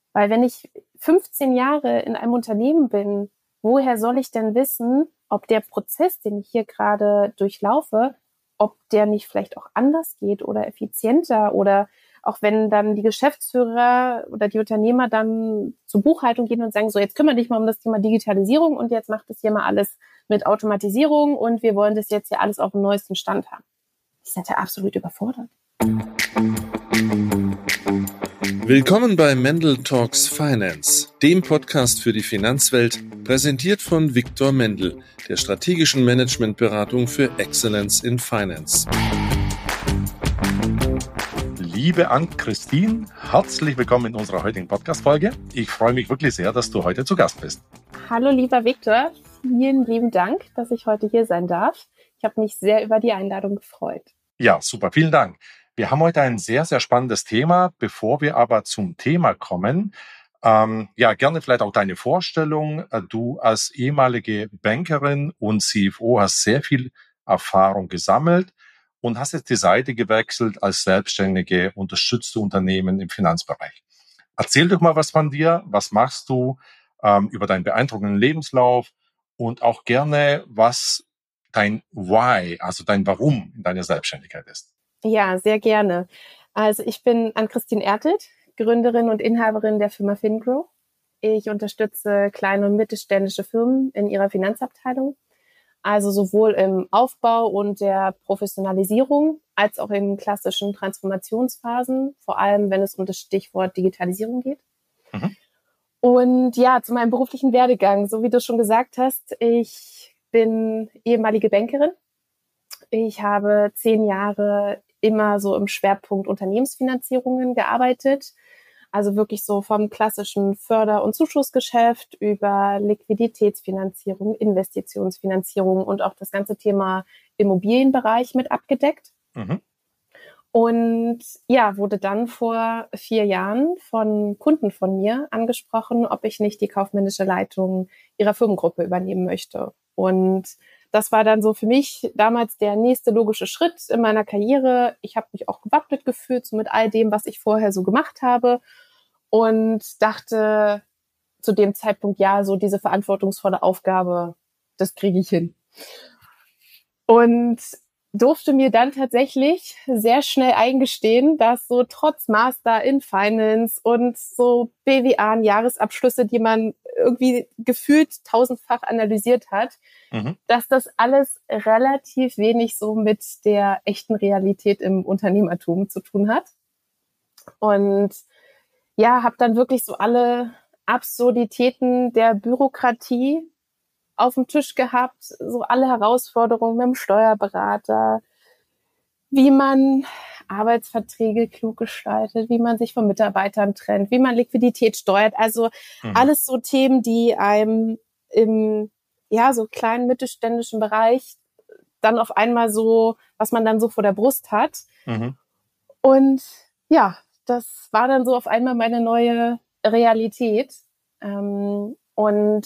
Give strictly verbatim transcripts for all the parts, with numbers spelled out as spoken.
Weil wenn ich fünfzehn Jahre in einem Unternehmen bin, woher soll ich denn wissen, ob der Prozess, den ich hier gerade durchlaufe, ob der nicht vielleicht auch anders geht oder effizienter, oder auch wenn dann die Geschäftsführer oder die Unternehmer dann zur Buchhaltung gehen und sagen, so, jetzt kümmere dich mal um das Thema Digitalisierung und jetzt macht das hier mal alles mit Automatisierung und wir wollen das jetzt hier alles auf dem neuesten Stand haben. Die sind ja absolut überfordert. Willkommen bei Mendel Talks Finance, dem Podcast für die Finanzwelt, präsentiert von Viktor Mendel, der strategischen Managementberatung für Excellence in Finance. Liebe Ann-Christine, herzlich willkommen in unserer heutigen Podcast-Folge. Ich freue mich wirklich sehr, dass du heute zu Gast bist. Hallo lieber Viktor, vielen lieben Dank, dass ich heute hier sein darf. Ich habe mich sehr über die Einladung gefreut. Ja, super, vielen Dank. Wir haben heute ein sehr, sehr spannendes Thema. Bevor wir aber zum Thema kommen, ähm, ja, gerne vielleicht auch deine Vorstellung. Du als ehemalige Bankerin und C F O hast sehr viel Erfahrung gesammelt und hast jetzt die Seite gewechselt als Selbstständige, unterstützt du Unternehmen im Finanzbereich. Erzähl doch mal was von dir, was machst du, ähm, über deinen beeindruckenden Lebenslauf und auch gerne, was dein Why, also dein Warum in deiner Selbstständigkeit ist. Ja, sehr gerne. Also ich bin Ann-Christine Ertelt, Gründerin und Inhaberin der Firma FinGrow. Ich unterstütze kleine und mittelständische Firmen in ihrer Finanzabteilung, also sowohl im Aufbau und der Professionalisierung als auch in klassischen Transformationsphasen, vor allem wenn es um das Stichwort Digitalisierung geht. Mhm. Und ja, zu meinem beruflichen Werdegang, so wie du schon gesagt hast, ich bin ehemalige Bankerin. Ich habe zehn Jahre immer so im Schwerpunkt Unternehmensfinanzierungen gearbeitet. Also wirklich so vom klassischen Förder- und Zuschussgeschäft über Liquiditätsfinanzierung, Investitionsfinanzierung und auch das ganze Thema Immobilienbereich mit abgedeckt. Mhm. Und ja, wurde dann vor vier Jahren von Kunden von mir angesprochen, ob ich nicht die kaufmännische Leitung ihrer Firmengruppe übernehmen möchte. Und das war dann so für mich damals der nächste logische Schritt in meiner Karriere. Ich habe mich auch gewappnet gefühlt, so mit all dem, was ich vorher so gemacht habe, und dachte zu dem Zeitpunkt, ja, so diese verantwortungsvolle Aufgabe, das kriege ich hin. Und durfte mir dann tatsächlich sehr schnell eingestehen, dass so trotz Master in Finance und so B W A und Jahresabschlüsse, die man irgendwie gefühlt tausendfach analysiert hat, mhm. dass das alles relativ wenig so mit der echten Realität im Unternehmertum zu tun hat. Und ja, habe dann wirklich so alle Absurditäten der Bürokratie auf dem Tisch gehabt, so alle Herausforderungen mit dem Steuerberater, wie man Arbeitsverträge klug gestaltet, wie man sich von Mitarbeitern trennt, wie man Liquidität steuert. Also mhm. alles so Themen, die einem im ja so kleinen mittelständischen Bereich dann auf einmal so, was man dann so vor der Brust hat. Mhm. Und ja, das war dann so auf einmal meine neue Realität. Ähm, und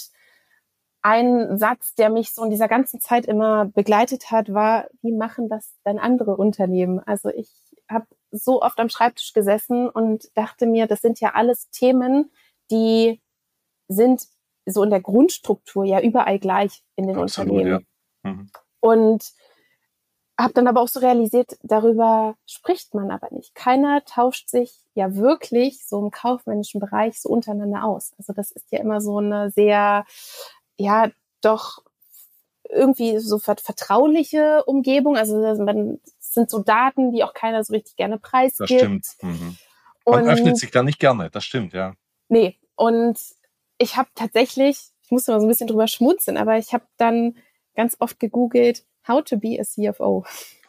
ein Satz, der mich so in dieser ganzen Zeit immer begleitet hat, war, wie machen das denn andere Unternehmen? Also ich habe so oft am Schreibtisch gesessen und dachte mir, das sind ja alles Themen, die sind so in der Grundstruktur ja überall gleich in den Absolut, Unternehmen. Ja. Mhm. Und habe dann aber auch so realisiert, darüber spricht man aber nicht. Keiner tauscht sich ja wirklich so im kaufmännischen Bereich so untereinander aus. Also das ist ja immer so eine sehr ja, doch irgendwie so vertrauliche Umgebung. Also man, das sind so Daten, die auch keiner so richtig gerne preisgibt. Das stimmt. Mhm. Man und, öffnet sich da nicht gerne, das stimmt, ja. Nee, und ich habe tatsächlich, ich musste mal so ein bisschen drüber schmunzeln, aber ich habe dann ganz oft gegoogelt, how to be a C F O.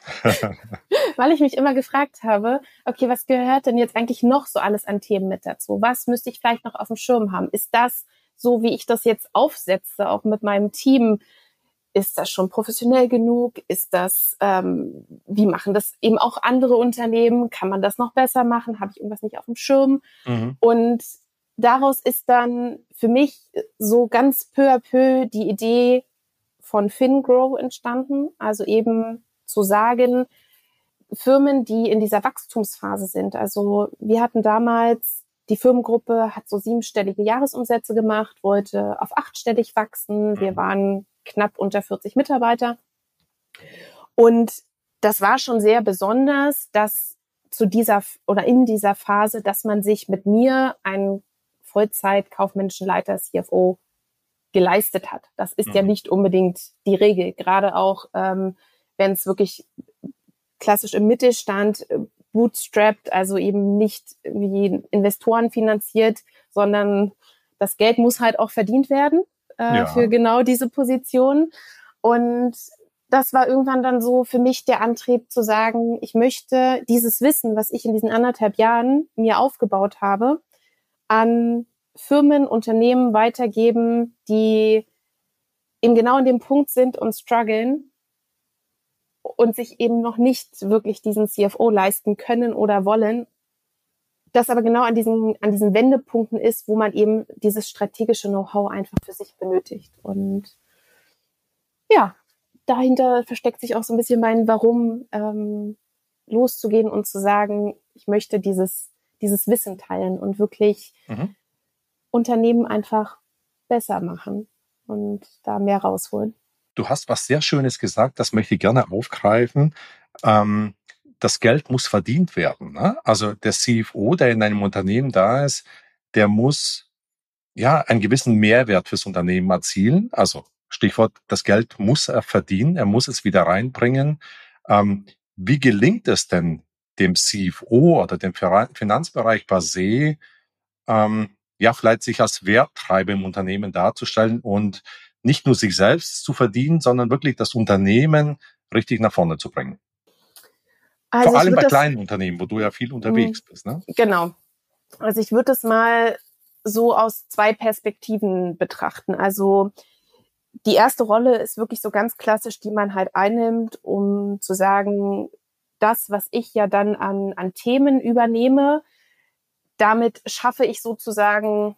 Weil ich mich immer gefragt habe, okay, was gehört denn jetzt eigentlich noch so alles an Themen mit dazu? Was müsste ich vielleicht noch auf dem Schirm haben? Ist das so, wie ich das jetzt aufsetze, auch mit meinem Team, ist das schon professionell genug? Ist das, ähm, wie machen das eben auch andere Unternehmen? Kann man das noch besser machen? Habe ich irgendwas nicht auf dem Schirm? Mhm. Und daraus ist dann für mich so ganz peu à peu die Idee von FinGrow entstanden. Also eben zu sagen, Firmen, die in dieser Wachstumsphase sind. Also wir hatten damals die Firmengruppe hat so siebenstellige Jahresumsätze gemacht, wollte auf achtstellig wachsen. Wir waren knapp unter vierzig Mitarbeiter. Und das war schon sehr besonders, dass zu dieser oder in dieser Phase, dass man sich mit mir einen Vollzeit-kaufmännischen Leiter C F O geleistet hat. Das ist mhm. ja nicht unbedingt die Regel. Gerade auch, ähm, wenn es wirklich klassisch im Mittelstand bootstrapped, also eben nicht wie Investoren finanziert, sondern das Geld muss halt auch verdient werden äh, ja. für genau diese Position. Und das war irgendwann dann so für mich der Antrieb zu sagen, ich möchte dieses Wissen, was ich in diesen anderthalb Jahren mir aufgebaut habe, an Firmen, Unternehmen weitergeben, die eben genau in dem Punkt sind und strugglen und sich eben noch nicht wirklich diesen C F O leisten können oder wollen. Das aber genau an diesen, an diesen Wendepunkten ist, wo man eben dieses strategische Know-how einfach für sich benötigt. Und ja, dahinter versteckt sich auch so ein bisschen mein Warum, ähm, loszugehen und zu sagen, ich möchte dieses, dieses Wissen teilen und wirklich mhm. Unternehmen einfach besser machen und da mehr rausholen. Du hast was sehr Schönes gesagt, das möchte ich gerne aufgreifen. Ähm, das Geld muss verdient werden. Ne? Also der C F O, der in einem Unternehmen da ist, der muss ja einen gewissen Mehrwert fürs Unternehmen erzielen. Also Stichwort, das Geld muss er verdienen, er muss es wieder reinbringen. Ähm, wie gelingt es denn dem C F O oder dem Finanzbereich per se, ähm, ja, vielleicht sich als Werttreiber im Unternehmen darzustellen und nicht nur sich selbst zu verdienen, sondern wirklich das Unternehmen richtig nach vorne zu bringen? Also vor allem bei das, kleinen Unternehmen, wo du ja viel unterwegs mh, bist. Ne? Genau. Also ich würde es mal so aus zwei Perspektiven betrachten. Also die erste Rolle ist wirklich so ganz klassisch, die man halt einnimmt, um zu sagen, das, was ich ja dann an, an Themen übernehme, damit schaffe ich sozusagen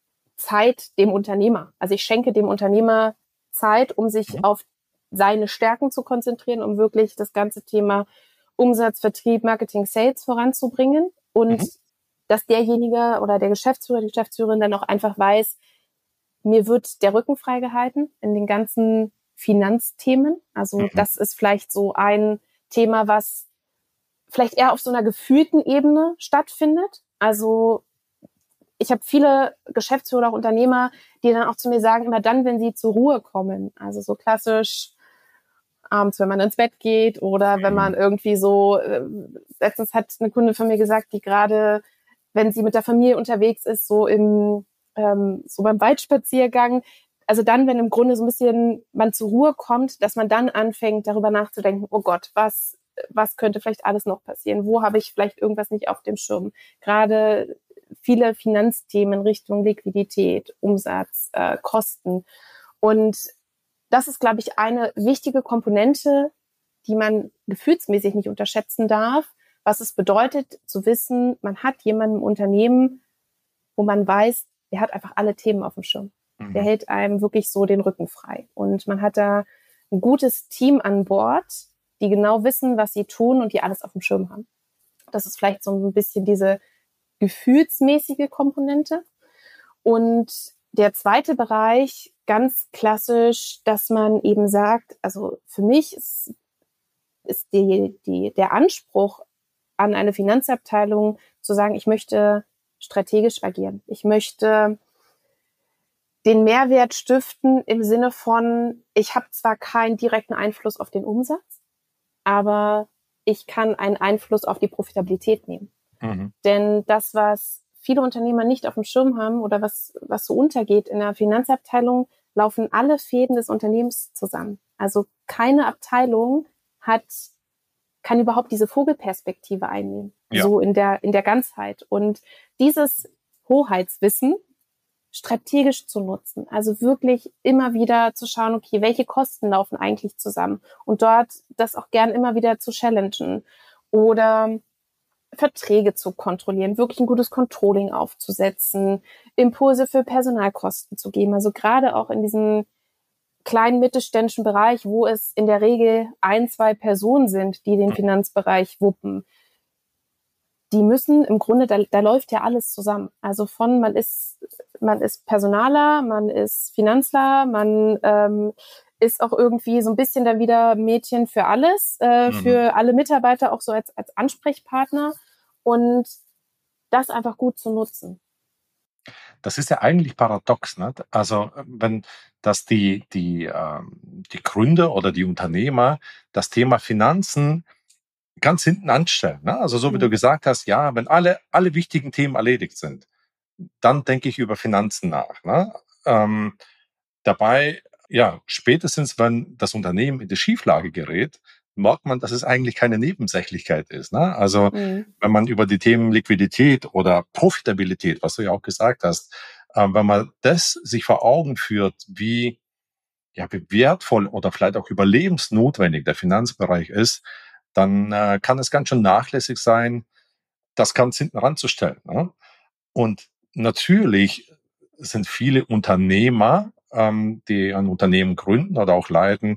Zeit dem Unternehmer. Also ich schenke dem Unternehmer Zeit, um sich mhm. auf seine Stärken zu konzentrieren, um wirklich das ganze Thema Umsatz, Vertrieb, Marketing, Sales voranzubringen. Und mhm. dass derjenige oder der Geschäftsführer, die Geschäftsführerin dann auch einfach weiß, mir wird der Rücken freigehalten in den ganzen Finanzthemen. Also mhm. das ist vielleicht so ein Thema, was vielleicht eher auf so einer gefühlten Ebene stattfindet. Also ich habe viele Geschäftsführer oder Unternehmer, die dann auch zu mir sagen, immer dann, wenn sie zur Ruhe kommen. Also so klassisch abends, wenn man ins Bett geht oder mhm. wenn man irgendwie so, äh, letztens hat eine Kunde von mir gesagt, die gerade, wenn sie mit der Familie unterwegs ist, so im ähm, so beim Waldspaziergang, also dann, wenn im Grunde so ein bisschen man zur Ruhe kommt, dass man dann anfängt, darüber nachzudenken, oh Gott, was was könnte vielleicht alles noch passieren? Wo habe ich vielleicht irgendwas nicht auf dem Schirm? Gerade viele Finanzthemen Richtung Liquidität, Umsatz, äh, Kosten. Und das ist, glaube ich, eine wichtige Komponente, die man gefühlsmäßig nicht unterschätzen darf, was es bedeutet, zu wissen, man hat jemanden im Unternehmen, wo man weiß, der hat einfach alle Themen auf dem Schirm. Mhm. Der hält einem wirklich so den Rücken frei. Und man hat da ein gutes Team an Bord, die genau wissen, was sie tun und die alles auf dem Schirm haben. Das ist vielleicht so ein bisschen diese gefühlsmäßige Komponente. Und der zweite Bereich, ganz klassisch, dass man eben sagt, also für mich ist, ist die, die, der Anspruch an eine Finanzabteilung zu sagen, ich möchte strategisch agieren. Ich möchte den Mehrwert stiften im Sinne von, ich habe zwar keinen direkten Einfluss auf den Umsatz, aber ich kann einen Einfluss auf die Profitabilität nehmen. Mhm. Denn das, was viele Unternehmer nicht auf dem Schirm haben oder was, was so untergeht in der Finanzabteilung, laufen alle Fäden des Unternehmens zusammen. Also keine Abteilung hat, kann überhaupt diese Vogelperspektive einnehmen. Ja. So in der, in der Ganzheit. Und dieses Hoheitswissen strategisch zu nutzen. Also wirklich immer wieder zu schauen, okay, welche Kosten laufen eigentlich zusammen? Und dort das auch gern immer wieder zu challengen oder Verträge zu kontrollieren, wirklich ein gutes Controlling aufzusetzen, Impulse für Personalkosten zu geben. Also gerade auch in diesem kleinen mittelständischen Bereich, wo es in der Regel ein, zwei Personen sind, die den Finanzbereich wuppen. die müssen im Grunde, da, da läuft ja alles zusammen. Also von, man ist, man ist Personaler, man ist Finanzler, man ähm, ist auch irgendwie so ein bisschen dann wieder Mädchen für alles, äh, Mhm. für alle Mitarbeiter auch so als, als Ansprechpartner und das einfach gut zu nutzen. Das ist ja eigentlich paradox, ne? Also, wenn dass die die, ähm die Gründer oder die Unternehmer das Thema Finanzen ganz hinten anstellen, ne? Also, so wie du Mhm. gesagt hast, ja, wenn alle alle wichtigen Themen erledigt sind, dann denke ich über Finanzen nach, ne? Ähm, dabei, ja, spätestens wenn das Unternehmen in die Schieflage gerät, merkt man, dass es eigentlich keine Nebensächlichkeit ist, ne? Also, Mhm. wenn man über die Themen Liquidität oder Profitabilität, was du ja auch gesagt hast, ähm, wenn man das sich vor Augen führt, wie, ja, wie wertvoll oder vielleicht auch überlebensnotwendig der Finanzbereich ist, dann äh, kann es ganz schön nachlässig sein, das ganz hinten ranzustellen, ne? Und natürlich sind viele Unternehmer, ähm, die ein Unternehmen gründen oder auch leiten,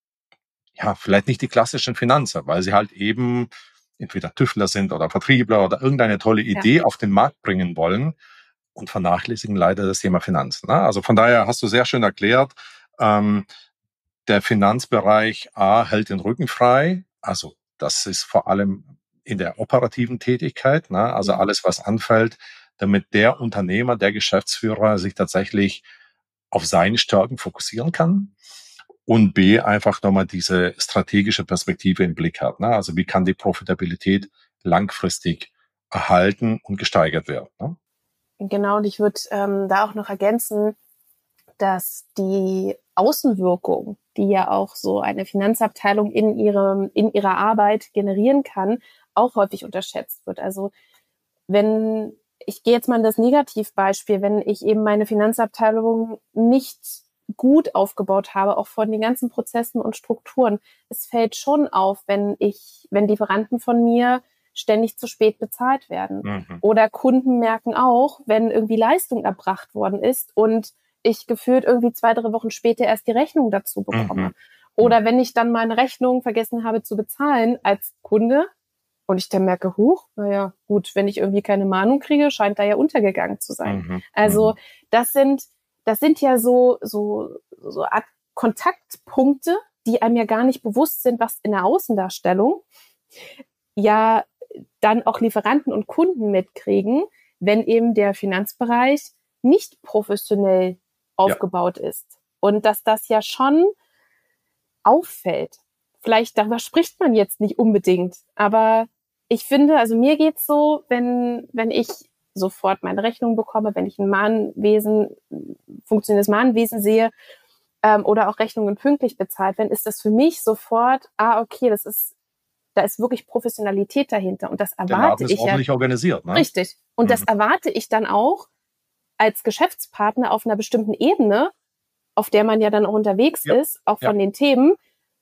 ja, vielleicht nicht die klassischen Finanzer, weil sie halt eben entweder Tüftler sind oder Vertriebler oder irgendeine tolle Ja. Idee auf den Markt bringen wollen und vernachlässigen leider das Thema Finanzen, ne? Also von daher hast du sehr schön erklärt, ähm, der Finanzbereich A hält den Rücken frei. Also das ist vor allem in der operativen Tätigkeit, ne? Also Mhm. alles, was anfällt, damit der Unternehmer, der Geschäftsführer sich tatsächlich auf seine Stärken fokussieren kann und B, einfach nochmal diese strategische Perspektive im Blick hat, ne? Also wie kann die Profitabilität langfristig erhalten und gesteigert werden, ne? Genau, und ich würde ähm, da auch noch ergänzen, dass die Außenwirkung, die ja auch so eine Finanzabteilung in ihrem, in ihrer Arbeit generieren kann, auch häufig unterschätzt wird. Also wenn, ich gehe jetzt mal in das Negativbeispiel, wenn ich eben meine Finanzabteilung nicht gut aufgebaut habe, auch von den ganzen Prozessen und Strukturen, es fällt schon auf, wenn ich, wenn Lieferanten von mir ständig zu spät bezahlt werden. Mhm. Oder Kunden merken auch, wenn irgendwie Leistung erbracht worden ist und ich gefühlt irgendwie zwei, drei Wochen später erst die Rechnung dazu bekomme. Mhm. Oder wenn ich dann meine Rechnung vergessen habe zu bezahlen als Kunde und ich dann merke, huch, naja, gut, wenn ich irgendwie keine Mahnung kriege, scheint da ja untergegangen zu sein. Mhm. Also Mhm. das sind, das sind ja so, so, so Art Kontaktpunkte, die einem ja gar nicht bewusst sind, was in der Außendarstellung ja dann auch Lieferanten und Kunden mitkriegen, wenn eben der Finanzbereich nicht professionell Ja. aufgebaut ist. Und dass das ja schon auffällt. Vielleicht darüber spricht man jetzt nicht unbedingt, aber ich finde, also mir geht's so, wenn, wenn ich sofort meine Rechnung bekomme, wenn ich ein Mahnwesen, funktionierendes Mahnwesen sehe, ähm, oder auch Rechnungen pünktlich bezahlt werden, ist das für mich sofort, ah, okay, das ist, da ist wirklich Professionalität dahinter und das Der Laden erwarte ist ich ja. ordentlich organisiert, ne? Richtig. Und das Mhm. erwarte ich dann auch als Geschäftspartner auf einer bestimmten Ebene, auf der man ja dann auch unterwegs Ja. ist, auch Ja. von den Themen,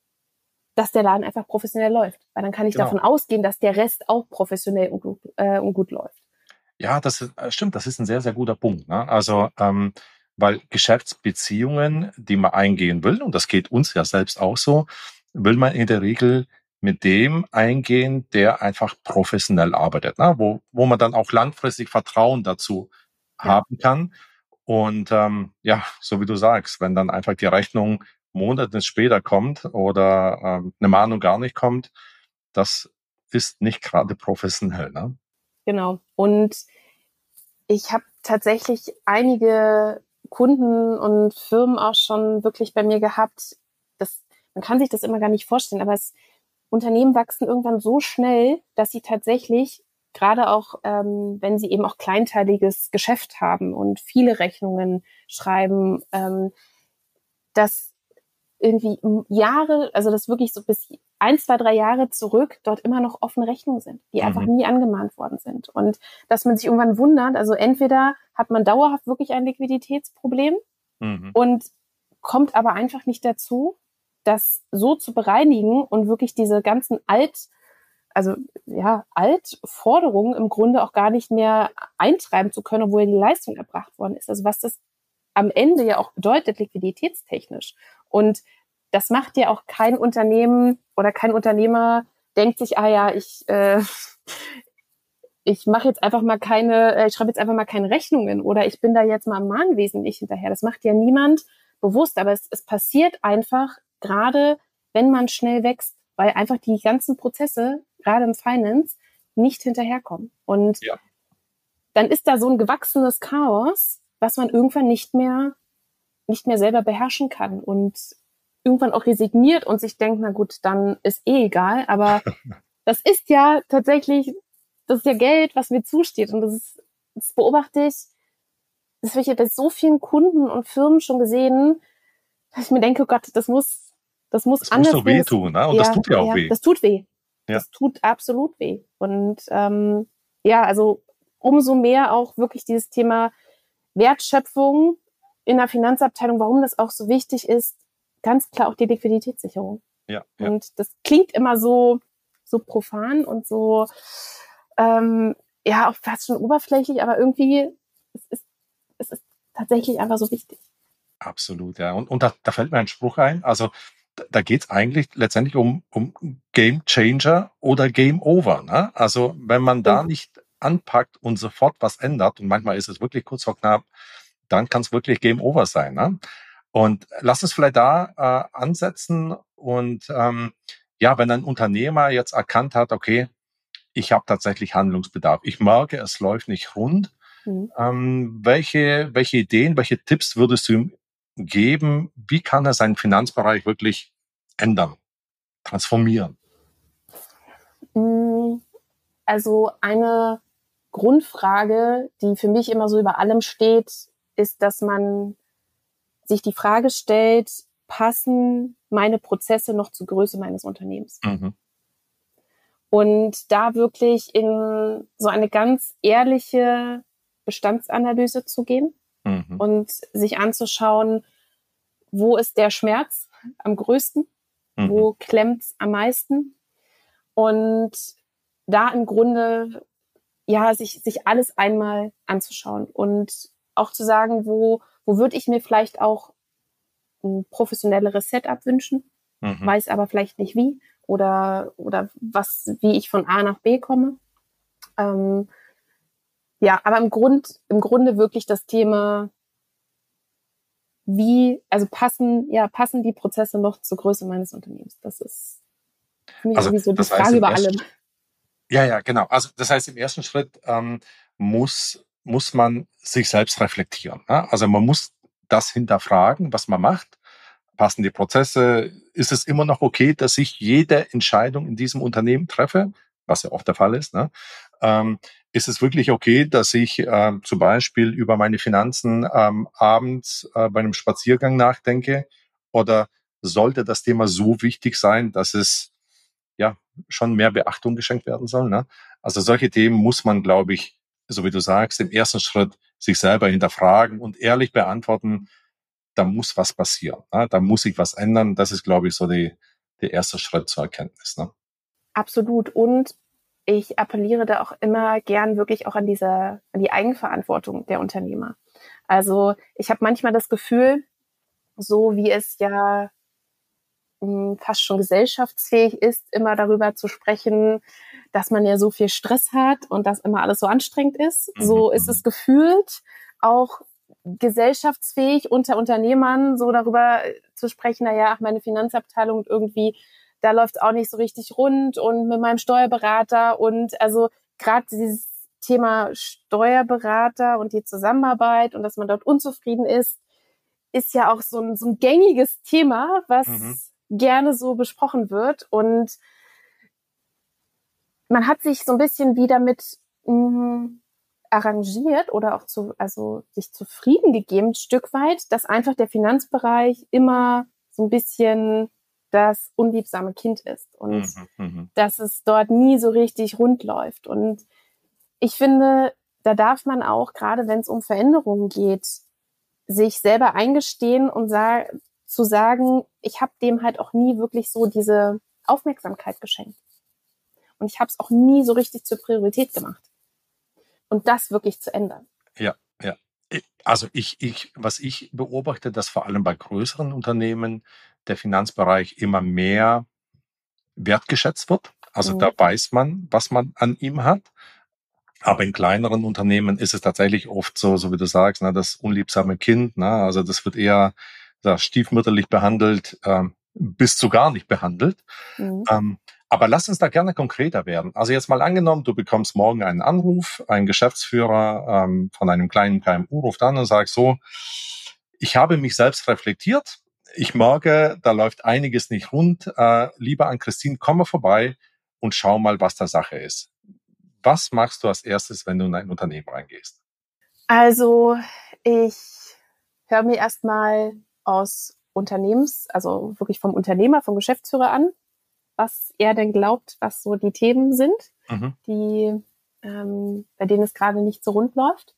dass der Laden einfach professionell läuft. Weil dann kann ich Genau. davon ausgehen, dass der Rest auch professionell und gut, äh, und gut läuft. Ja, das ist, äh, stimmt, das ist ein sehr, sehr guter Punkt, ne? Also, ähm, weil Geschäftsbeziehungen, die man eingehen will, und das geht uns ja selbst auch so, will man in der Regel mit dem eingehen, der einfach professionell arbeitet, ne? Wo wo man dann auch langfristig Vertrauen dazu Ja, haben kann. Und, ähm, ja, so wie du sagst, wenn dann einfach die Rechnung Monate später kommt oder, ähm, 'ne Mahnung gar nicht kommt, das ist nicht gerade professionell, ne? genau. Und ich habe tatsächlich einige Kunden und Firmen auch schon wirklich bei mir gehabt. Das, man kann sich das immer gar nicht vorstellen, aber es, Unternehmen wachsen irgendwann so schnell, dass sie tatsächlich, gerade auch, ähm, wenn sie eben auch kleinteiliges Geschäft haben und viele Rechnungen schreiben, ähm, dass irgendwie Jahre, also das wirklich so bis ein, zwei, drei Jahre zurück dort immer noch offene Rechnungen sind, die einfach Mhm. nie angemahnt worden sind. Und dass man sich irgendwann wundert, also entweder hat man dauerhaft wirklich ein Liquiditätsproblem Mhm. und kommt aber einfach nicht dazu, das so zu bereinigen und wirklich diese ganzen Alt, also ja, Altforderungen im Grunde auch gar nicht mehr eintreiben zu können, obwohl die Leistung erbracht worden ist. Also was das am Ende ja auch bedeutet, liquiditätstechnisch. Und das macht ja auch kein Unternehmen oder kein Unternehmer denkt sich, ah ja, ich, äh, ich mache jetzt einfach mal keine, äh, ich schreibe jetzt einfach mal keine Rechnungen oder ich bin da jetzt mal am Mahnwesen nicht hinterher. Das macht ja niemand bewusst, aber es, es passiert einfach, gerade wenn man schnell wächst, weil einfach die ganzen Prozesse, gerade im Finance, nicht hinterherkommen. Und Ja. dann ist da so ein gewachsenes Chaos, was man irgendwann nicht mehr, nicht mehr selber beherrschen kann und irgendwann auch resigniert und sich denkt, na gut, dann ist eh egal. Aber das ist ja tatsächlich, das ist ja Geld, was mir zusteht. Und das ist, das beobachte ich, das habe ich ja bei so vielen Kunden und Firmen schon gesehen, dass ich mir denke, oh Gott, das muss, das muss Das muss anders doch gehen. wehtun, ne? Und ja, das tut ja auch ja, weh. Das tut weh. Ja. Das tut absolut weh. Und ähm, ja, also umso mehr auch wirklich dieses Thema Wertschöpfung in der Finanzabteilung, warum das auch so wichtig ist, ganz klar auch die Liquiditätssicherung. Ja, ja. Und das klingt immer so, so profan und so, ähm, ja, auch fast schon oberflächlich, aber irgendwie, es ist, es ist tatsächlich einfach so wichtig. Absolut, ja. Und, und da, da fällt mir ein Spruch ein. Also da, da geht es eigentlich letztendlich um, um Game Changer oder Game Over. Ne? Also wenn man da nicht anpackt und sofort was ändert, und manchmal ist es wirklich kurz vor knapp, dann kann es wirklich Game Over sein. Ne? Und lass uns vielleicht da äh, ansetzen. Und ähm, ja, wenn ein Unternehmer jetzt erkannt hat, okay, ich habe tatsächlich Handlungsbedarf. Ich merke, es läuft nicht rund. Mhm. Ähm, welche, welche Ideen, welche Tipps würdest du ihm geben? Wie kann er seinen Finanzbereich wirklich ändern, transformieren? Also eine Grundfrage, die für mich immer so über allem steht, ist, dass man sich die Frage stellt, passen meine Prozesse noch zur Größe meines Unternehmens? Mhm. Und da wirklich in so eine ganz ehrliche Bestandsanalyse zu gehen Mhm. und sich anzuschauen, wo ist der Schmerz am größten, Mhm. wo klemmt's am meisten und da im Grunde ja sich sich alles einmal anzuschauen und auch zu sagen, wo wo würde ich mir vielleicht auch ein professionelleres Setup wünschen, Mhm. weiß aber vielleicht nicht wie oder oder was, wie ich von A nach B komme. Ähm, ja, aber im Grund im Grunde wirklich das Thema, wie, also passen, ja, passen die Prozesse noch zur Größe meines Unternehmens? Das ist für mich Also irgendwie so die das heißt Frage im über ersten, allem. ja, ja, genau. Also das heißt, im ersten Schritt ähm, muss, muss man sich selbst reflektieren. Ne? Also man muss das hinterfragen, was man macht. Passen die Prozesse? Ist es immer noch okay, dass ich jede Entscheidung in diesem Unternehmen treffe? Was ja oft der Fall ist. Ne? Ähm, ist es wirklich okay, dass ich ähm, zum Beispiel über meine Finanzen ähm, abends äh, bei einem Spaziergang nachdenke? Oder sollte das Thema so wichtig sein, dass es ja schon mehr Beachtung geschenkt werden soll? Ne? Also solche Themen muss man, glaube ich, so wie du sagst, im ersten Schritt sich selber hinterfragen und ehrlich beantworten, da muss was passieren. Ne? Da muss sich was ändern. Das ist, glaube ich, so die, der erste Schritt zur Erkenntnis. Ne? Absolut. Und ich appelliere da auch immer gern wirklich auch an diese, an die Eigenverantwortung der Unternehmer. Also ich habe manchmal das Gefühl, so wie es ja mh, fast schon gesellschaftsfähig ist, immer darüber zu sprechen, dass man ja so viel Stress hat und dass immer alles so anstrengend ist. Mhm. So ist es gefühlt auch gesellschaftsfähig unter Unternehmern so darüber zu sprechen, naja, ach, meine Finanzabteilung irgendwie, da läuft's auch nicht so richtig rund und mit meinem Steuerberater und also gerade dieses Thema Steuerberater und die Zusammenarbeit und dass man dort unzufrieden ist, ist ja auch so ein, so ein gängiges Thema, was Mhm. gerne so besprochen wird und man hat sich so ein bisschen wie damit mh, arrangiert oder auch zu, also sich zufrieden gegeben, ein Stück weit, dass einfach der Finanzbereich immer so ein bisschen das unliebsame Kind ist und Mhm. Mhm. dass es dort nie so richtig rund läuft. Und ich finde, da darf man auch, gerade wenn es um Veränderungen geht, sich selber eingestehen und sa- zu sagen, ich habe dem halt auch nie wirklich so diese Aufmerksamkeit geschenkt. Und ich habe es auch nie so richtig zur Priorität gemacht. Und das wirklich zu ändern. Ja, ja. Also ich, ich, was ich beobachte, dass vor allem bei größeren Unternehmen der Finanzbereich immer mehr wertgeschätzt wird. Also Mhm. da weiß man, was man an ihm hat. Aber in kleineren Unternehmen ist es tatsächlich oft so, so wie du sagst, ne, das unliebsame Kind, ne, also das wird eher da stiefmütterlich behandelt, ähm, bis zu gar nicht behandelt. Mhm. Ähm, aber lass uns da gerne konkreter werden. Also jetzt mal angenommen, du bekommst morgen einen Anruf, ein Geschäftsführer ähm, von einem kleinen K M U ruft an und sagt so, ich habe mich selbst reflektiert, ich merke, da läuft einiges nicht rund. Äh, lieber an Christine, komm mal vorbei und schau mal, was da Sache ist. Was machst du als erstes, wenn du in ein Unternehmen reingehst? Also ich höre mir erstmal aus Unternehmens, also wirklich vom Unternehmer, vom Geschäftsführer an, was er denn glaubt, was so die Themen sind, Mhm. die, ähm, bei denen es gerade nicht so rund läuft.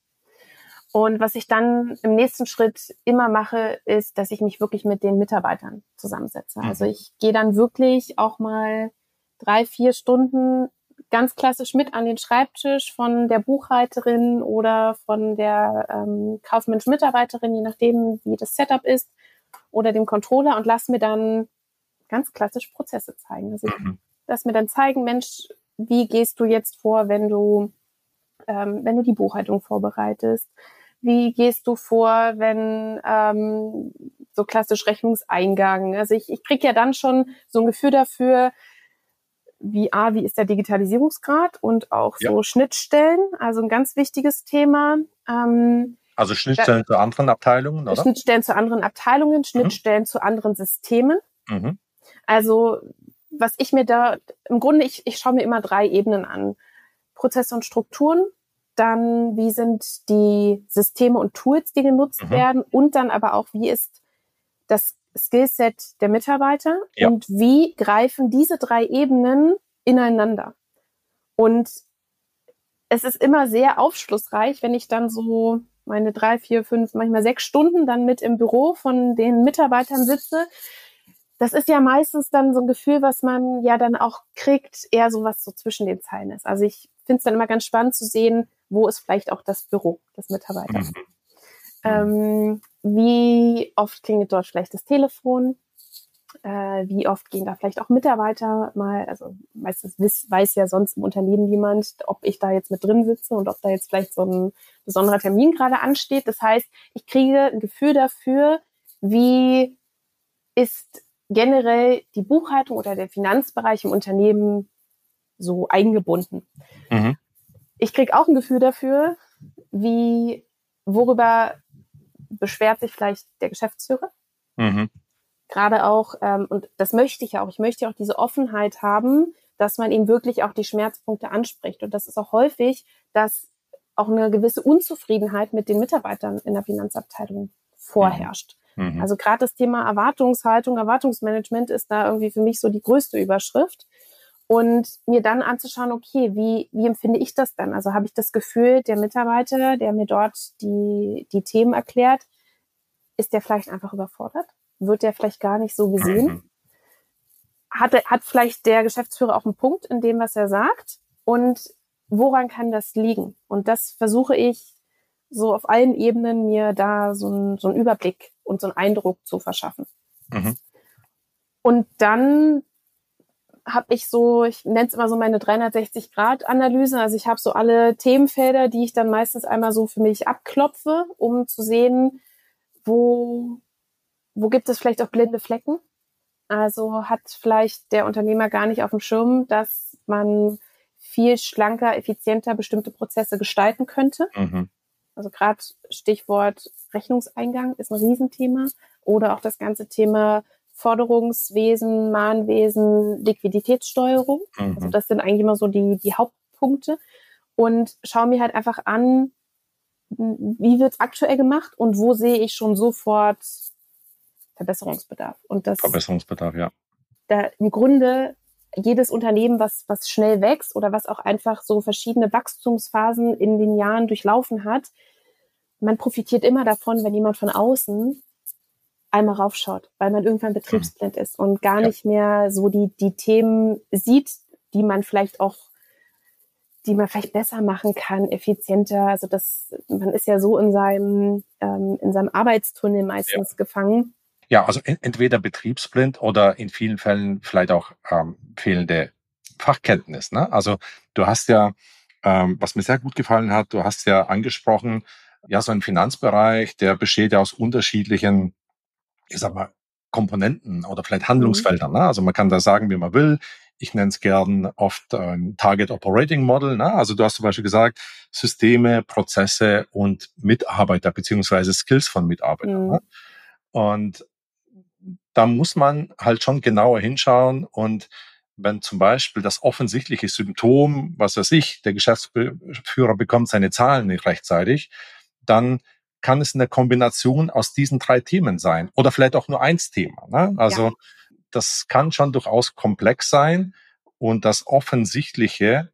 Und was ich dann im nächsten Schritt immer mache, ist, dass ich mich wirklich mit den Mitarbeitern zusammensetze. Mhm. Also ich gehe dann wirklich auch mal drei, vier Stunden ganz klassisch mit an den Schreibtisch von der Buchhalterin oder von der ähm, kaufmännischen Mitarbeiterin, je nachdem, wie das Setup ist, oder dem Controller und lass mir dann ganz klassisch Prozesse zeigen. Also ich Mhm. lass mir dann zeigen, Mensch, wie gehst du jetzt vor, wenn du ähm, wenn du die Buchhaltung vorbereitest? Wie gehst du vor, wenn ähm, so klassisch Rechnungseingang? Also ich, ich kriege ja dann schon so ein Gefühl dafür, wie A, wie ist der Digitalisierungsgrad und auch Ja. so Schnittstellen, also ein ganz wichtiges Thema. Ähm, Also Schnittstellen zu anderen Abteilungen, oder? Schnittstellen zu anderen Abteilungen, Schnittstellen zu anderen Systemen. Mhm. Also was ich mir da, im Grunde, ich, ich schaue mir immer drei Ebenen an. Prozesse und Strukturen, dann wie sind die Systeme und Tools, die genutzt Mhm. werden und dann aber auch, wie ist das Skillset der Mitarbeiter Ja. und wie greifen diese drei Ebenen ineinander. Und es ist immer sehr aufschlussreich, wenn ich dann so meine drei, vier, fünf, manchmal sechs Stunden dann mit im Büro von den Mitarbeitern sitze. Das ist ja meistens dann so ein Gefühl, was man ja dann auch kriegt, eher so was so zwischen den Zeilen ist. Also ich finde es dann immer ganz spannend zu sehen, wo ist vielleicht auch das Büro des Mitarbeiters. Mhm. Ähm, wie oft klingelt dort vielleicht das Telefon? Äh, wie oft gehen da vielleicht auch Mitarbeiter mal, also meistens wiss, weiß ja sonst im Unternehmen niemand, ob ich da jetzt mit drin sitze und ob da jetzt vielleicht so ein besonderer Termin gerade ansteht. Das heißt, ich kriege ein Gefühl dafür, wie ist generell die Buchhaltung oder der Finanzbereich im Unternehmen so eingebunden. Mhm. Ich kriege auch ein Gefühl dafür, wie, worüber beschwert sich vielleicht der Geschäftsführer. Mhm. Gerade auch, ähm, und das möchte ich ja auch, ich möchte ja auch diese Offenheit haben, dass man eben wirklich auch die Schmerzpunkte anspricht. Und das ist auch häufig, dass auch eine gewisse Unzufriedenheit mit den Mitarbeitern in der Finanzabteilung vorherrscht. Mhm. Also gerade das Thema Erwartungshaltung, Erwartungsmanagement ist da irgendwie für mich so die größte Überschrift. Und mir dann anzuschauen, okay, wie, wie empfinde ich das dann? Also habe ich das Gefühl, der Mitarbeiter, der mir dort die, die Themen erklärt, ist der vielleicht einfach überfordert? Wird der vielleicht gar nicht so gesehen? Mhm. Hat, hat vielleicht der Geschäftsführer auch einen Punkt in dem, was er sagt? Und woran kann das liegen? Und das versuche ich so auf allen Ebenen mir da so, ein, so einen Überblick und so einen Eindruck zu verschaffen. Mhm. Und dann habe ich so, ich nenne es immer so meine dreihundertsechzig Grad Analyse. Also ich habe so alle Themenfelder, die ich dann meistens einmal so für mich abklopfe, um zu sehen, wo, wo gibt es vielleicht auch blinde Flecken. Also hat vielleicht der Unternehmer gar nicht auf dem Schirm, dass man viel schlanker, effizienter bestimmte Prozesse gestalten könnte. Mhm. Also gerade Stichwort Rechnungseingang ist ein Riesenthema. Oder auch das ganze Thema Forderungswesen, Mahnwesen, Liquiditätssteuerung. Mhm. Also das sind eigentlich immer so die, die Hauptpunkte. Und schaue mir halt einfach an, wie wird es aktuell gemacht und wo sehe ich schon sofort Verbesserungsbedarf. Und das Verbesserungsbedarf, ja. da im Grunde jedes Unternehmen, was, was schnell wächst oder was auch einfach so verschiedene Wachstumsphasen in den Jahren durchlaufen hat, man profitiert immer davon, wenn jemand von außen einmal raufschaut, weil man irgendwann betriebsblind ist und gar Ja. nicht mehr so die, die Themen sieht, die man vielleicht auch, die man vielleicht besser machen kann, effizienter. Also das, man ist ja so in seinem, ähm, in seinem Arbeitstunnel meistens Ja. gefangen. Ja, also en- entweder betriebsblind oder in vielen Fällen vielleicht auch ähm, fehlende Fachkenntnis. Ne? Also du hast ja Ähm, was mir sehr gut gefallen hat, du hast ja angesprochen, ja, so ein Finanzbereich, der besteht ja aus unterschiedlichen, ich sag mal, Komponenten oder vielleicht Mhm. Handlungsfeldern. Ne? Also man kann da sagen, wie man will. Ich nenne es gern oft ein Target Operating Model. Ne? Also du hast zum Beispiel gesagt, Systeme, Prozesse und Mitarbeiter beziehungsweise Skills von Mitarbeitern. Ne? Mhm. Und da muss man halt schon genauer hinschauen. Und wenn zum Beispiel das offensichtliche Symptom, was weiß ich, der Geschäftsführer bekommt seine Zahlen nicht rechtzeitig, dann kann es eine Kombination aus diesen drei Themen sein oder vielleicht auch nur eins Thema. Ne? Ja, Also das kann schon durchaus komplex sein und das offensichtliche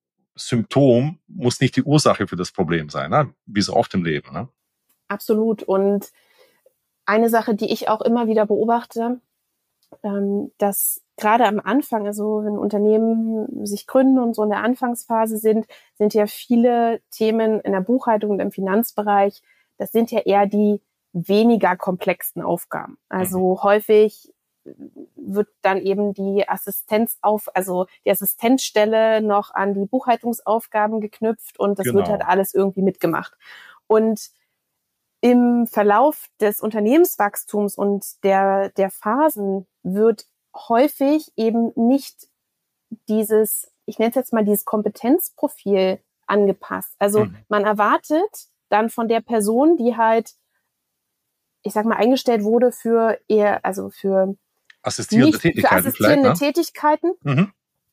Symptom muss nicht die Ursache für das Problem sein, ne? Wie so oft im Leben. Ne? absolut. Und eine Sache, die ich auch immer wieder beobachte, ähm, dass gerade am Anfang, also wenn Unternehmen sich gründen und so in der Anfangsphase sind, sind ja viele Themen in der Buchhaltung und im Finanzbereich, das sind ja eher die weniger komplexen Aufgaben. Also mhm. häufig wird dann eben die Assistenz auf, also die Assistenzstelle noch an die Buchhaltungsaufgaben geknüpft und das genau. wird halt alles irgendwie mitgemacht. Und im Verlauf des Unternehmenswachstums und der, der Phasen wird häufig eben nicht dieses, ich nenne es jetzt mal dieses Kompetenzprofil angepasst. Also mhm. man erwartet dann von der Person, die halt, ich sag mal, eingestellt wurde für eher, also für assistierende nicht, Tätigkeiten, für assistierende ne? Tätigkeiten, mhm.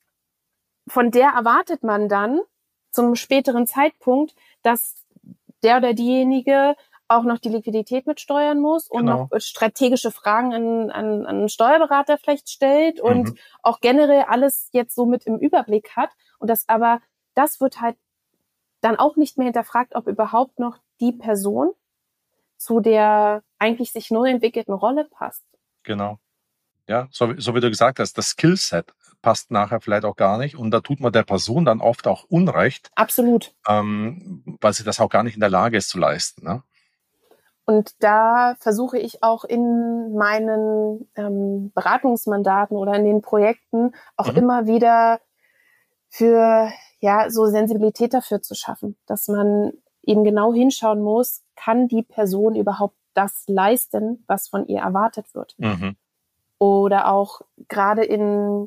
von der erwartet man dann zum späteren Zeitpunkt, dass der oder diejenige auch noch die Liquidität mitsteuern muss und genau. noch strategische Fragen an, an, an einen Steuerberater vielleicht stellt und mhm. auch generell alles jetzt so mit im Überblick hat. Und das aber, das wird halt dann auch nicht mehr hinterfragt, ob überhaupt noch die Person zu der eigentlich sich neu entwickelten Rolle passt. Genau. Ja, so, so wie du gesagt hast, das Skillset passt nachher vielleicht auch gar nicht und da tut man der Person dann oft auch Unrecht. Absolut. Ähm, weil sie das auch gar nicht in der Lage ist zu leisten, ne? Und da versuche ich auch in meinen ähm, Beratungsmandaten oder in den Projekten auch mhm. immer wieder für ja so Sensibilität dafür zu schaffen, dass man eben genau hinschauen muss, kann die Person überhaupt das leisten, was von ihr erwartet wird. Mhm. Oder auch gerade in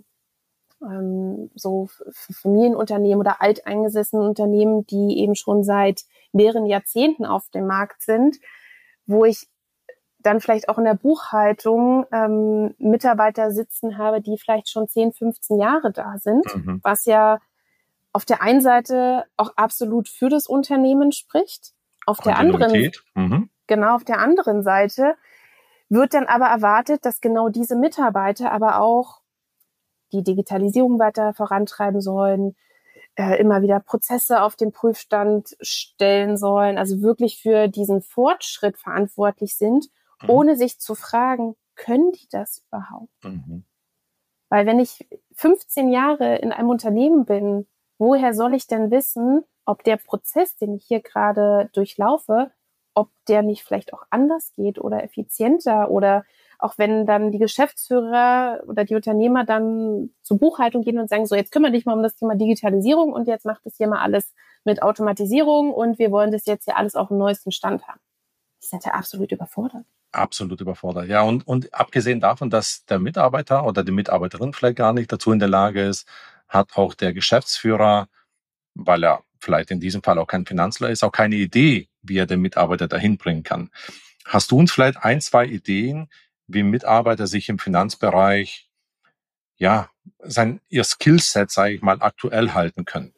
ähm, so Familienunternehmen oder alteingesessenen Unternehmen, die eben schon seit mehreren Jahrzehnten auf dem Markt sind, wo ich dann vielleicht auch in der Buchhaltung ähm, Mitarbeiter sitzen habe, die vielleicht schon zehn, fünfzehn Jahre da sind, mhm. was ja auf der einen Seite auch absolut für das Unternehmen spricht, auf der anderen, mhm. genau, auf der anderen Seite wird dann aber erwartet, dass genau diese Mitarbeiter aber auch die Digitalisierung weiter vorantreiben sollen, äh, immer wieder Prozesse auf den Prüfstand stellen sollen, also wirklich für diesen Fortschritt verantwortlich sind, mhm. ohne sich zu fragen, können die das überhaupt? Mhm. Weil wenn ich fünfzehn Jahre in einem Unternehmen bin, woher soll ich denn wissen, ob der Prozess, den ich hier gerade durchlaufe, ob der nicht vielleicht auch anders geht oder effizienter oder auch wenn dann die Geschäftsführer oder die Unternehmer dann zur Buchhaltung gehen und sagen, so jetzt kümmere dich mal um das Thema Digitalisierung und jetzt macht das hier mal alles mit Automatisierung und wir wollen das jetzt hier alles auf dem neuesten Stand haben. Die sind ja absolut überfordert. Absolut überfordert, ja. Und, und abgesehen davon, dass der Mitarbeiter oder die Mitarbeiterin vielleicht gar nicht dazu in der Lage ist, hat auch der Geschäftsführer, weil er vielleicht in diesem Fall auch kein Finanzler ist, auch keine Idee, wie er den Mitarbeiter dahin bringen kann. Hast du uns vielleicht ein, zwei Ideen, wie Mitarbeiter sich im Finanzbereich, ja, sein, ihr Skillset, sage ich mal, aktuell halten können?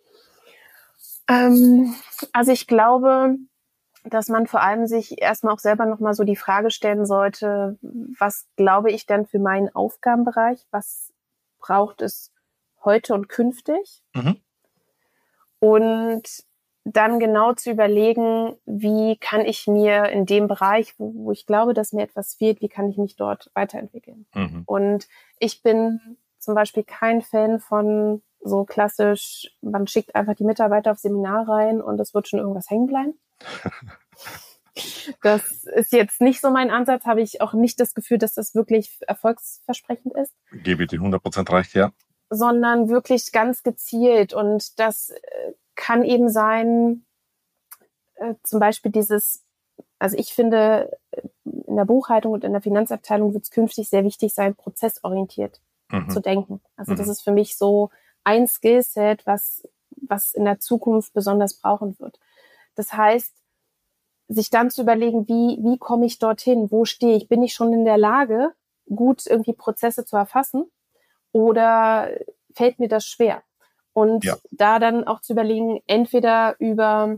Ähm, also ich glaube, dass man vor allem sich erstmal auch selber nochmal so die Frage stellen sollte, was glaube ich denn für meinen Aufgabenbereich? Was braucht es heute und künftig? Mhm. Und dann genau zu überlegen, wie kann ich mir in dem Bereich, wo, wo ich glaube, dass mir etwas fehlt, wie kann ich mich dort weiterentwickeln? Mhm. Und ich bin zum Beispiel kein Fan von so klassisch, man schickt einfach die Mitarbeiter auf Seminar rein und es wird schon irgendwas hängen bleiben. Das ist jetzt nicht so mein Ansatz, habe ich auch nicht das Gefühl, dass das wirklich erfolgsversprechend ist. Gebe ich dir hundert Prozent recht, ja. Sondern wirklich ganz gezielt und das kann eben sein, äh, zum Beispiel dieses, also ich finde, in der Buchhaltung und in der Finanzabteilung wird es künftig sehr wichtig sein, prozessorientiert mhm. zu denken. Also mhm. das ist für mich so ein Skillset, was, was in der Zukunft besonders brauchen wird. Das heißt, sich dann zu überlegen, wie, wie komme ich dorthin? Wo stehe ich? Bin ich schon in der Lage, gut irgendwie Prozesse zu erfassen? Oder fällt mir das schwer? Und ja. da dann auch zu überlegen, entweder über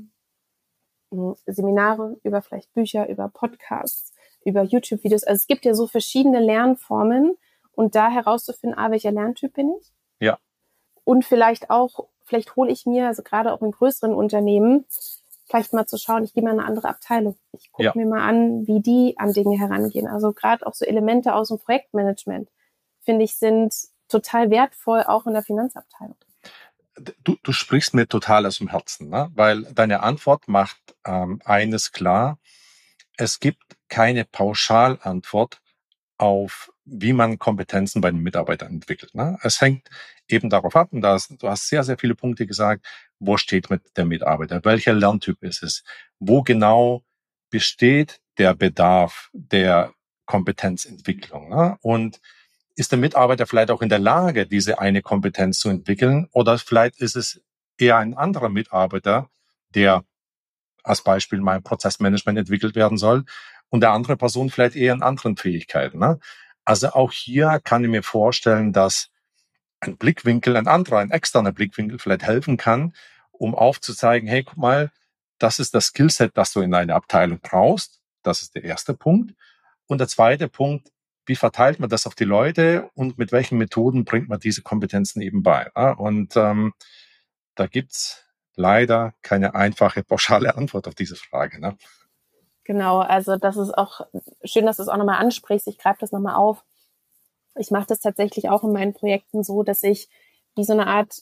Seminare, über vielleicht Bücher, über Podcasts, über YouTube-Videos. Also es gibt ja so verschiedene Lernformen und da herauszufinden, ah, welcher Lerntyp bin ich? Ja. Und vielleicht auch, vielleicht hole ich mir, also gerade auch in größeren Unternehmen, vielleicht mal zu schauen, ich gehe mal in eine andere Abteilung. Ich gucke ja. mir mal an, wie die an Dinge herangehen. Also gerade auch so Elemente aus dem Projektmanagement, finde ich, sind total wertvoll, auch in der Finanzabteilung. Du, du sprichst mir total aus dem Herzen, ne? Weil deine Antwort macht ähm, eines klar. Es gibt keine Pauschalantwort auf, wie man Kompetenzen bei den Mitarbeitern entwickelt. Ne? Es hängt eben darauf ab, und das, du hast sehr, sehr viele Punkte gesagt, wo steht mit der Mitarbeiter, welcher Lerntyp ist es, wo genau besteht der Bedarf der Kompetenzentwicklung, ne? Und ist der Mitarbeiter vielleicht auch in der Lage, diese eine Kompetenz zu entwickeln, oder vielleicht ist es eher ein anderer Mitarbeiter, der als Beispiel mal Prozessmanagement entwickelt werden soll und der andere Person vielleicht eher in anderen Fähigkeiten. Ne? Also auch hier kann ich mir vorstellen, dass ein Blickwinkel, ein anderer, ein externer Blickwinkel vielleicht helfen kann, um aufzuzeigen, hey, guck mal, das ist das Skillset, das du in einer Abteilung brauchst. Das ist der erste Punkt. Und der zweite Punkt, wie verteilt man das auf die Leute und mit welchen Methoden bringt man diese Kompetenzen eben bei? Ne? Und ähm, da gibt's leider keine einfache, pauschale Antwort auf diese Frage. Ne? Genau, also das ist auch schön, dass du es auch nochmal ansprichst. Ich greife das nochmal auf. Ich mache das tatsächlich auch in meinen Projekten so, dass ich wie so eine Art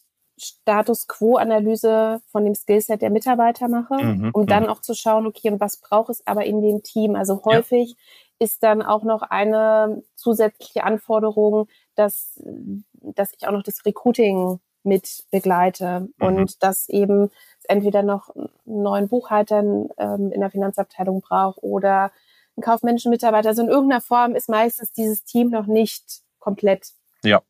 Status-Quo-Analyse von dem Skillset der Mitarbeiter mache, mhm, um dann auch zu schauen, okay, und was braucht es aber in dem Team? Also häufig ja. ist dann auch noch eine zusätzliche Anforderung, dass, dass ich auch noch das Recruiting mit begleite mhm. und dass eben entweder noch einen neuen Buchhalter ähm, in der Finanzabteilung braucht oder einen kaufmännischen Mitarbeiter. Also in irgendeiner Form ist meistens dieses Team noch nicht komplett. Ja.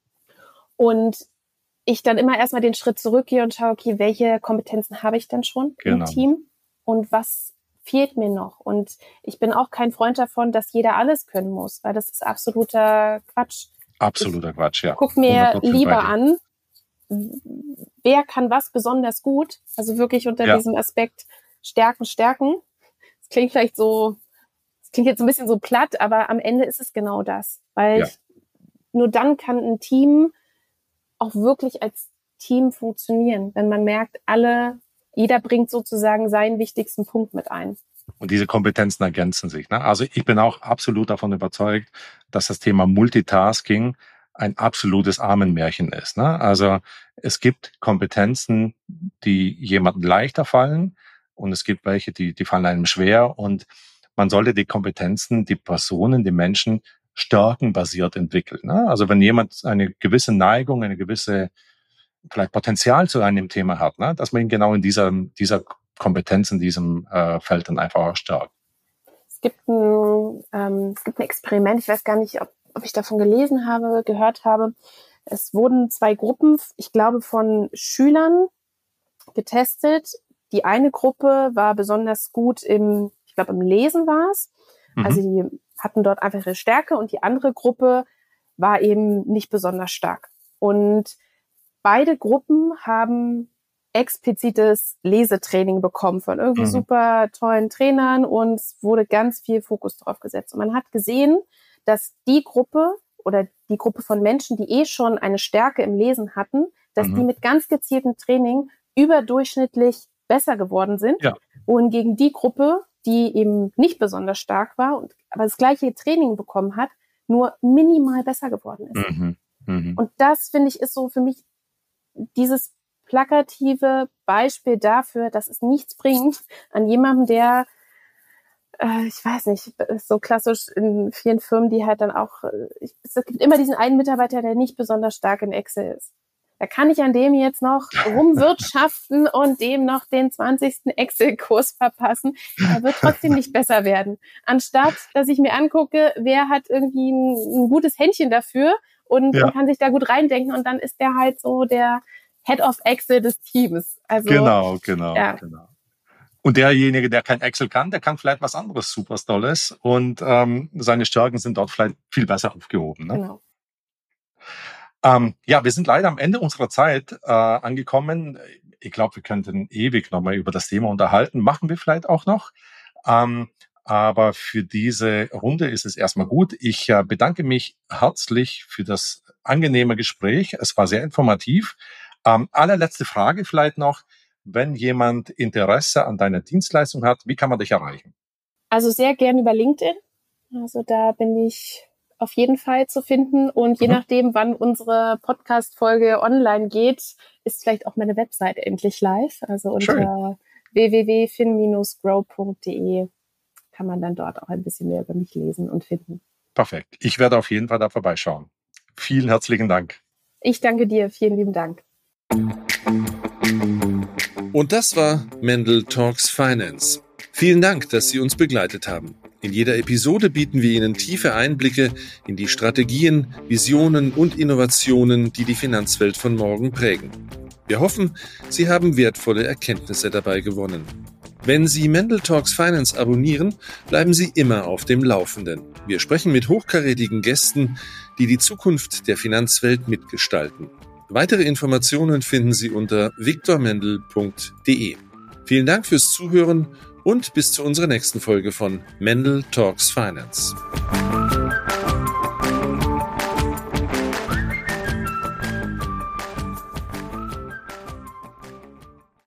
Und ich dann immer erstmal den Schritt zurückgehe und schaue, okay, welche Kompetenzen habe ich denn schon genau. im Team und was fehlt mir noch? Und ich bin auch kein Freund davon, dass jeder alles können muss, weil das ist absoluter Quatsch. Absoluter ich Quatsch, ja. Guck mir lieber an, wer kann was besonders gut, also wirklich unter ja. diesem Aspekt Stärken, Stärken. Das klingt vielleicht so, das klingt jetzt ein bisschen so platt, aber am Ende ist es genau das, weil ja. ich, nur dann kann ein Team auch wirklich als Team funktionieren, wenn man merkt, alle, jeder bringt sozusagen seinen wichtigsten Punkt mit ein. Und diese Kompetenzen ergänzen sich. Ne? Also ich bin auch absolut davon überzeugt, dass das Thema Multitasking ein absolutes Armenmärchen ist. Ne? Also es gibt Kompetenzen, die jemandem leichter fallen und es gibt welche, die, die fallen einem schwer. Und man sollte die Kompetenzen, die Personen, die Menschen stärkenbasiert entwickeln. Ne? Also wenn jemand eine gewisse Neigung, eine gewisse vielleicht Potenzial zu einem Thema hat, ne? dass man ihn genau in dieser, dieser Kompetenz, in diesem äh, Feld dann einfach auch stärkt. Es gibt ein, ähm, es gibt ein Experiment, ich weiß gar nicht, ob, ob ich davon gelesen habe, gehört habe. Es wurden zwei Gruppen, ich glaube, von Schülern getestet. Die eine Gruppe war besonders gut im, ich glaube, im Lesen war es. Mhm. Also die hatten dort einfach ihre Stärke und die andere Gruppe war eben nicht besonders stark. Und beide Gruppen haben explizites Lesetraining bekommen von irgendwie mhm. super tollen Trainern und es wurde ganz viel Fokus drauf gesetzt. Und man hat gesehen, dass die Gruppe oder die Gruppe von Menschen, die eh schon eine Stärke im Lesen hatten, dass mhm. die mit ganz gezieltem Training überdurchschnittlich besser geworden sind, ja. wohingegen die Gruppe, die eben nicht besonders stark war, und aber das gleiche Training bekommen hat, nur minimal besser geworden ist. Mhm. Mhm. Und das, finde ich, ist so für mich dieses plakative Beispiel dafür, dass es nichts bringt an jemandem, der, äh, ich weiß nicht, so klassisch in vielen Firmen, die halt dann auch, ich, es gibt immer diesen einen Mitarbeiter, der nicht besonders stark in Excel ist. da kann ich an dem jetzt noch rumwirtschaften und dem noch den zwanzigsten Excel-Kurs verpassen. Er wird trotzdem nicht besser werden. Anstatt, dass ich mir angucke, wer hat irgendwie ein, ein gutes Händchen dafür und, ja. und kann sich da gut reindenken und dann ist der halt so der Head of Excel des Teams. Also, genau, genau, ja. genau. Und derjenige, der kein Excel kann, der kann vielleicht was anderes super Tolles und ähm, seine Stärken sind dort vielleicht viel besser aufgehoben. Ne? Genau. Ähm, ja, wir sind leider am Ende unserer Zeit äh, angekommen. Ich glaube, wir könnten ewig nochmal über das Thema unterhalten. Machen wir vielleicht auch noch. Ähm, aber für diese Runde ist es erstmal gut. Ich äh, bedanke mich herzlich für das angenehme Gespräch. Es war sehr informativ. Ähm, allerletzte Frage vielleicht noch. Wenn jemand Interesse an deiner Dienstleistung hat, wie kann man dich erreichen? Also sehr gerne über LinkedIn. Also da bin ich auf jeden Fall zu finden. Und je mhm. nachdem, wann unsere Podcast-Folge online geht, ist vielleicht auch meine Website endlich live. Also unter w w w punkt fin dash grow punkt d e kann man dann dort auch ein bisschen mehr über mich lesen und finden. Perfekt. Ich werde auf jeden Fall da vorbeischauen. Vielen herzlichen Dank. Ich danke dir. Vielen lieben Dank. Und das war Mendel Talks Finance. Vielen Dank, dass Sie uns begleitet haben. In jeder Episode bieten wir Ihnen tiefe Einblicke in die Strategien, Visionen und Innovationen, die die Finanzwelt von morgen prägen. Wir hoffen, Sie haben wertvolle Erkenntnisse dabei gewonnen. Wenn Sie Mendel Talks Finance abonnieren, bleiben Sie immer auf dem Laufenden. Wir sprechen mit hochkarätigen Gästen, die die Zukunft der Finanzwelt mitgestalten. Weitere Informationen finden Sie unter viktor mendel punkt d e. Vielen Dank fürs Zuhören und bis zu unserer nächsten Folge von Mendel Talks Finance.